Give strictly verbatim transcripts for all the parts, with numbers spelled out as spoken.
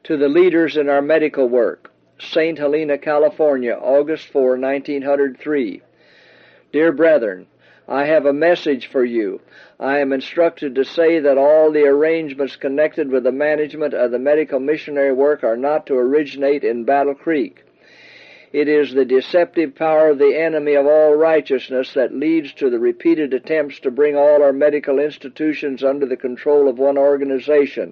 To the leaders in our medical work, Saint Helena, California, August fourth, nineteen oh three. Dear brethren, I have a message for you. I am instructed to say that all the arrangements connected with the management of the medical missionary work are not to originate in Battle Creek. It is the deceptive power of the enemy of all righteousness that leads to the repeated attempts to bring all our medical institutions under the control of one organization.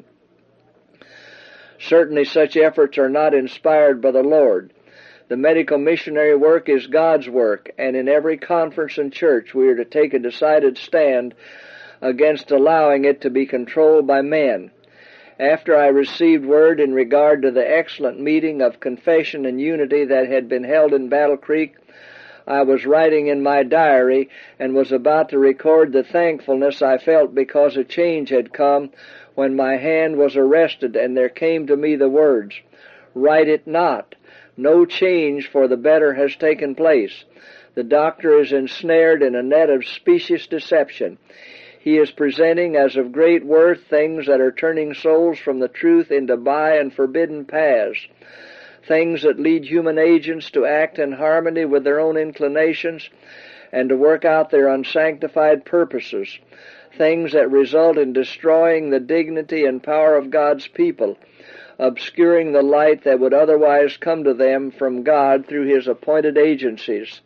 Certainly such efforts are not inspired by the Lord. The medical missionary work is God's work, and in every conference and church we are to take a decided stand against allowing it to be controlled by men. After I received word in regard to the excellent meeting of confession and unity that had been held in Battle Creek, I was writing in my diary and was about to record the thankfulness I felt because a change had come when my hand was arrested and there came to me the words, "Write it not. No change for the better has taken place. The doctor is ensnared in a net of specious deception. He is presenting as of great worth things that are turning souls from the truth into by and forbidden paths, things that lead human agents to act in harmony with their own inclinations and to work out their unsanctified purposes, things that result in destroying the dignity and power of God's people, obscuring the light that would otherwise come to them from God through His appointed agencies.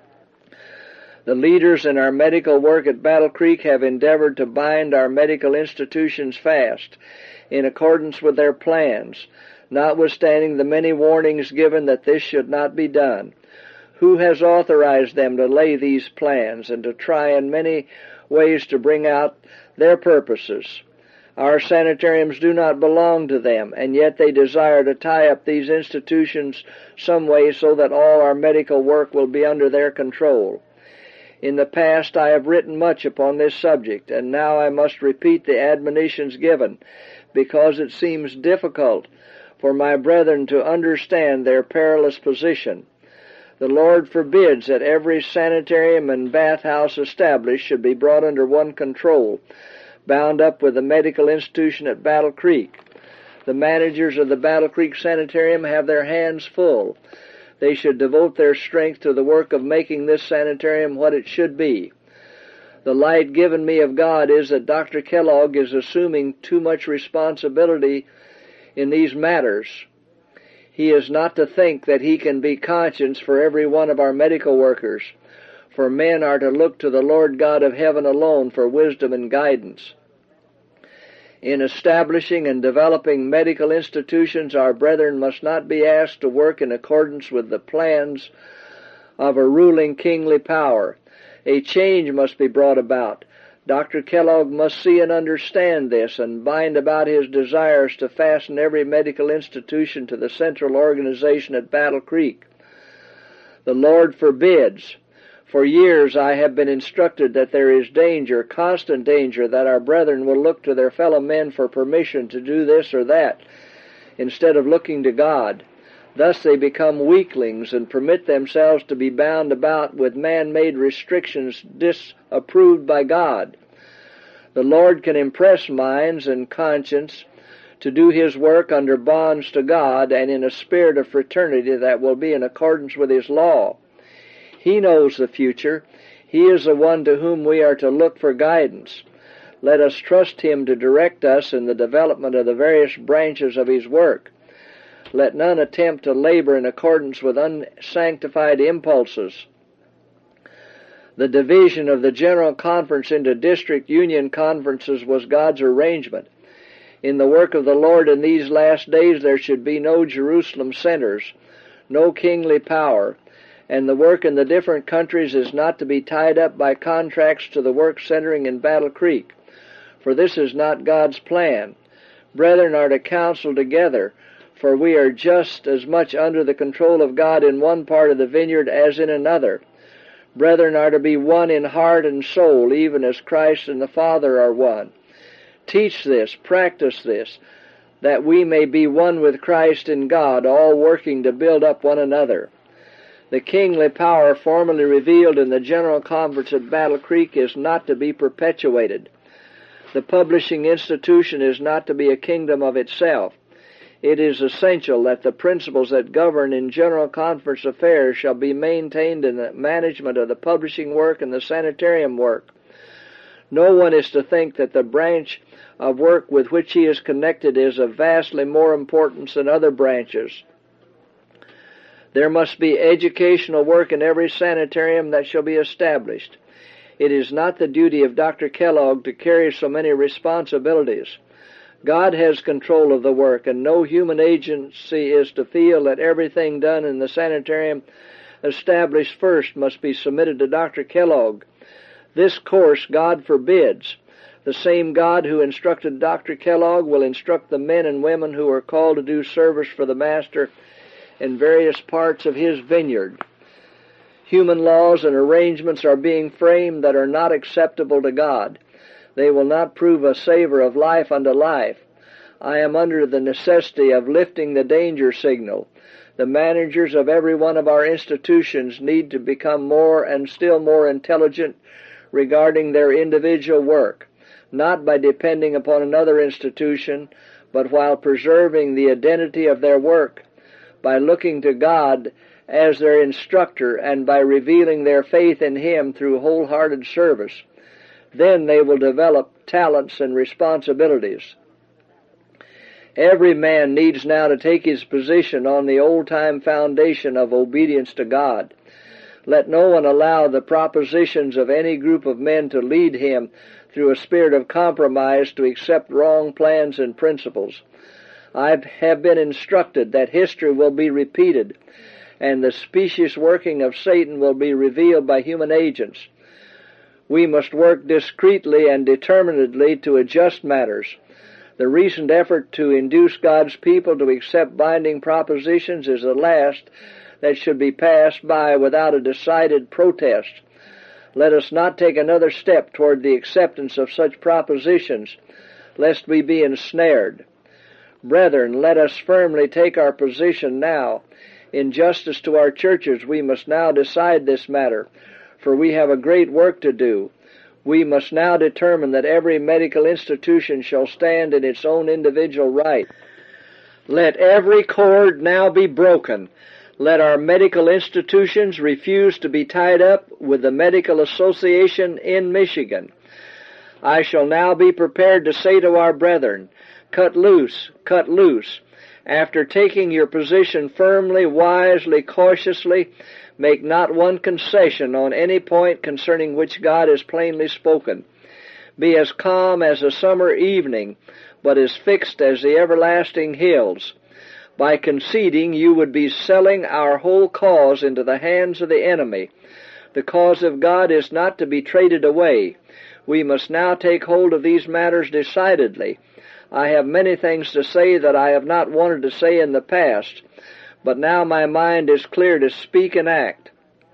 The leaders in our medical work at Battle Creek have endeavored to bind our medical institutions fast, in accordance with their plans, notwithstanding the many warnings given that this should not be done. Who has authorized them to lay these plans and to try in many ways to bring out their purposes? Our sanitariums do not belong to them, and yet they desire to tie up these institutions some way so that all our medical work will be under their control. In the past I have written much upon this subject, and now I must repeat the admonitions given, because it seems difficult for my brethren to understand their perilous position. The Lord forbids that every sanitarium and bathhouse established should be brought under one control, bound up with the medical institution at Battle Creek. The managers of the Battle Creek Sanitarium have their hands full. They should devote their strength to the work of making this sanitarium what it should be. The light given me of God is that Doctor Kellogg is assuming too much responsibility in these matters. He is not to think that he can be conscience for every one of our medical workers, for men are to look to the Lord God of heaven alone for wisdom and guidance. In establishing and developing medical institutions, our brethren must not be asked to work in accordance with the plans of a ruling kingly power. A change must be brought about. Doctor Kellogg must see and understand this and bind about his desires to fasten every medical institution to the central organization at Battle Creek. The Lord forbids. For years I have been instructed that there is danger, constant danger, that our brethren will look to their fellow men for permission to do this or that, instead of looking to God. Thus they become weaklings and permit themselves to be bound about with man-made restrictions disapproved by God. The Lord can impress minds and conscience to do His work under bonds to God and in a spirit of fraternity that will be in accordance with His law. He knows the future. He is the one to whom we are to look for guidance. Let us trust Him to direct us in the development of the various branches of His work. Let none attempt to labor in accordance with unsanctified impulses. The division of the General Conference into district union conferences was God's arrangement. In the work of the Lord in these last days there should be no Jerusalem centers, no kingly power, and the work in the different countries is not to be tied up by contracts to the work centering in Battle Creek, for this is not God's plan. Brethren are to counsel together, for we are just as much under the control of God in one part of the vineyard as in another. Brethren are to be one in heart and soul, even as Christ and the Father are one. Teach this, practice this, that we may be one with Christ in God, all working to build up one another. The kingly power formerly revealed in the General Conference at Battle Creek is not to be perpetuated. The publishing institution is not to be a kingdom of itself. it is essential that the principles that govern in General Conference affairs shall be maintained in the management of the publishing work and the sanitarium work. No one is to think that the branch of work with which he is connected is of vastly more importance than other branches. There must be educational work in every sanitarium that shall be established. It is not the duty of Doctor Kellogg to carry so many responsibilities. God has control of the work, and no human agency is to feel that everything done in the sanitarium established first must be submitted to Doctor Kellogg. This course God forbids. The same God who instructed Doctor Kellogg will instruct the men and women who are called to do service for the Master in various parts of His vineyard. Human laws and arrangements are being framed that are not acceptable to God. They will not prove a savor of life unto life. I am under the necessity of lifting the danger signal. The managers of every one of our institutions need to become more and still more intelligent regarding their individual work, not by depending upon another institution, but while preserving the identity of their work, by looking to God as their instructor and by revealing their faith in Him through wholehearted service. Then they will develop talents and responsibilities. Every man needs now to take his position on the old-time foundation of obedience to God. Let no one allow the propositions of any group of men to lead him through a spirit of compromise to accept wrong plans and principles. I have been instructed that history will be repeated, and the specious working of Satan will be revealed by human agents. We must work discreetly and determinedly to adjust matters. The recent effort to induce God's people to accept binding propositions is the last that should be passed by without a decided protest. Let us not take another step toward the acceptance of such propositions, lest we be ensnared. Brethren, let us firmly take our position now. In justice to our churches, we must now decide this matter, for we have a great work to do. We must now determine that every medical institution shall stand in its own individual right. Let every cord now be broken. Let our medical institutions refuse to be tied up with the Medical Association in Michigan. I shall now be prepared to say to our brethren, cut loose, cut loose. After taking your position firmly, wisely, cautiously, make not one concession on any point concerning which God has plainly spoken. Be as calm as a summer evening, but as fixed as the everlasting hills. By conceding, you would be selling our whole cause into the hands of the enemy. The cause of God is not to be traded away. We must now take hold of these matters decidedly. I have many things to say that I have not wanted to say in the past, but now my mind is clear to speak and act.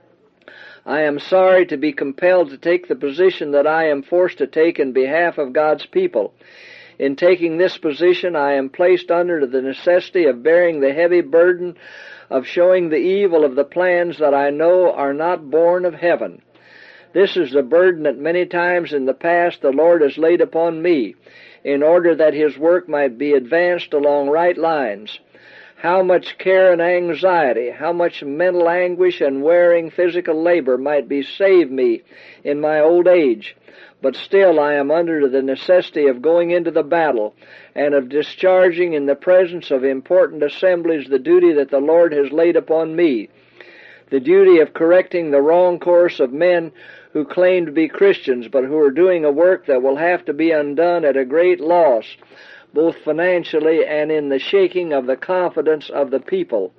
I am sorry to be compelled to take the position that I am forced to take in behalf of God's people. In taking this position, I am placed under the necessity of bearing the heavy burden of showing the evil of the plans that I know are not born of heaven. This is the burden that many times in the past the Lord has laid upon me, in order that His work might be advanced along right lines. How much care and anxiety, how much mental anguish and wearing physical labor might be saved me in my old age. But still I am under the necessity of going into the battle and of discharging in the presence of important assemblies the duty that the Lord has laid upon me, the duty of correcting the wrong course of men who claim to be Christians but who are doing a work that will have to be undone at a great loss, both financially and in the shaking of the confidence of the people.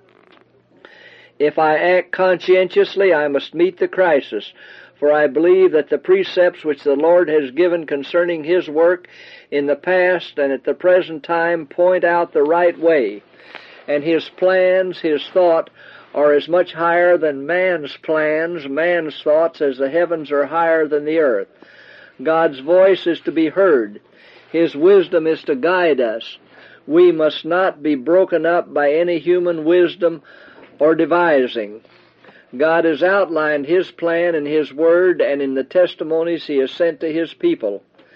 If I act conscientiously, I must meet the crisis, for I believe that the precepts which the Lord has given concerning His work in the past and at the present time point out the right way, and His plans, His thought, are as much higher than man's plans, man's thoughts, as the heavens are higher than the earth. God's voice is to be heard. His wisdom is to guide us. We must not be broken up by any human wisdom or devising. God has outlined His plan in His Word and in the testimonies He has sent to His people.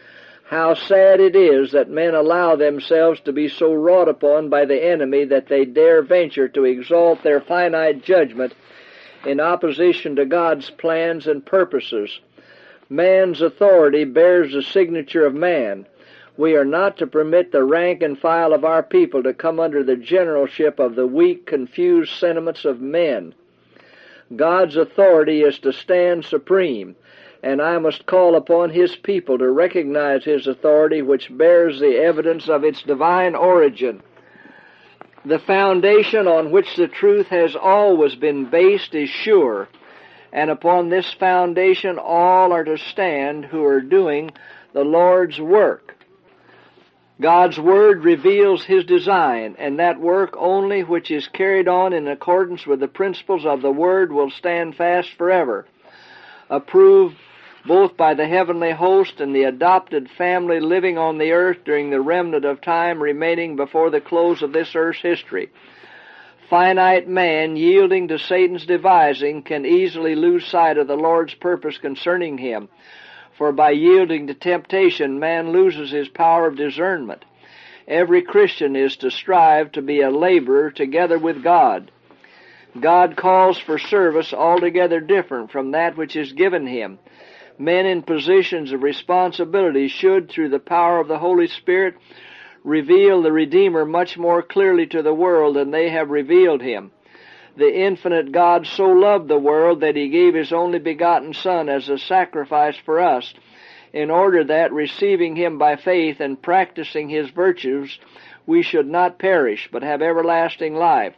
How sad it is that men allow themselves to be so wrought upon by the enemy that they dare venture to exalt their finite judgment in opposition to God's plans and purposes. Man's authority bears the signature of man. We are not to permit the rank and file of our people to come under the generalship of the weak, confused sentiments of men. God's authority is to stand supreme, and I must call upon His people to recognize His authority, which bears the evidence of its divine origin. The foundation on which the truth has always been based is sure, and upon this foundation all are to stand who are doing the Lord's work. God's Word reveals His design, and that work only which is carried on in accordance with the principles of the Word will stand fast forever, approved both by the heavenly host and the adopted family living on the earth during the remnant of time remaining before the close of this earth's history. Finite man, yielding to Satan's devising, can easily lose sight of the Lord's purpose concerning him, for by yielding to temptation, man loses his power of discernment. Every Christian is to strive to be a laborer together with God. God calls for service altogether different from that which is given him. Men in positions of responsibility should, through the power of the Holy Spirit, reveal the Redeemer much more clearly to the world than they have revealed Him. The infinite God so loved the world that He gave His only begotten Son as a sacrifice for us, in order that, receiving Him by faith and practicing His virtues, we should not perish, but have everlasting life.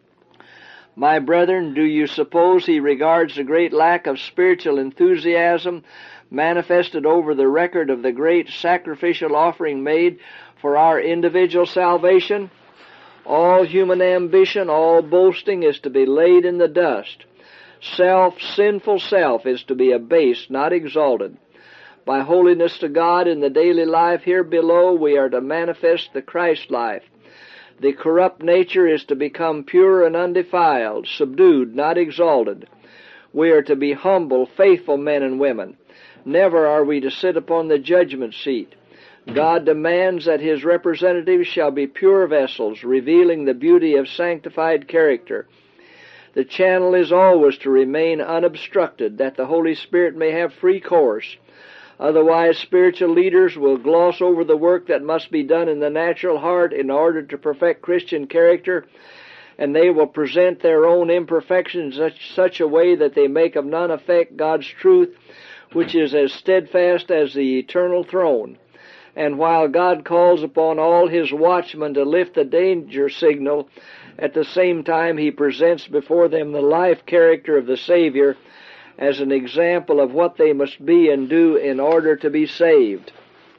My brethren, do you suppose He regards the great lack of spiritual enthusiasm manifested over the record of the great sacrificial offering made for our individual salvation? All human ambition, all boasting is to be laid in the dust. Self, sinful self, is to be abased, not exalted. By holiness to God in the daily life here below, we are to manifest the Christ life. The corrupt nature is to become pure and undefiled, subdued, not exalted. We are to be humble, faithful men and women. Never are we to sit upon the judgment seat. God demands that His representatives shall be pure vessels, revealing the beauty of sanctified character. The channel is always to remain unobstructed, that the Holy Spirit may have free course. Otherwise, spiritual leaders will gloss over the work that must be done in the natural heart in order to perfect Christian character, and they will present their own imperfections in such, such a way that they make of none effect God's truth, which is as steadfast as the eternal throne. And while God calls upon all His watchmen to lift the danger signal, at the same time He presents before them the life character of the Savior as an example of what they must be and do in order to be saved.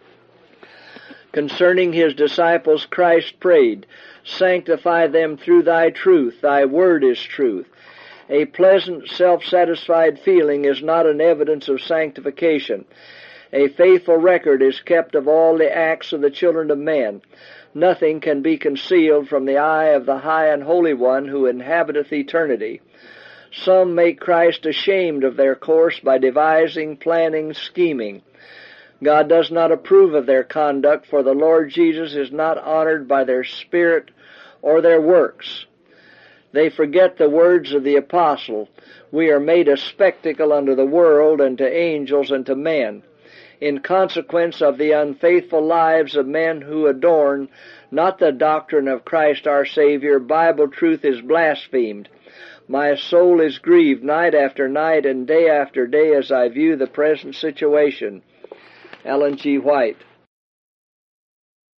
Concerning His disciples, Christ prayed, "Sanctify them through Thy truth. Thy word is truth." A pleasant, self-satisfied feeling is not an evidence of sanctification. A faithful record is kept of all the acts of the children of men. Nothing can be concealed from the eye of the high and holy one who inhabiteth eternity. Some make Christ ashamed of their course by devising, planning, scheming. God does not approve of their conduct, for the Lord Jesus is not honored by their spirit or their works. They forget the words of the apostle, "We are made a spectacle unto the world, and to angels, and to men." In consequence of the unfaithful lives of men who adorn not the doctrine of Christ our Savior, Bible truth is blasphemed. My soul is grieved night after night and day after day as I view the present situation. Ellen G. White.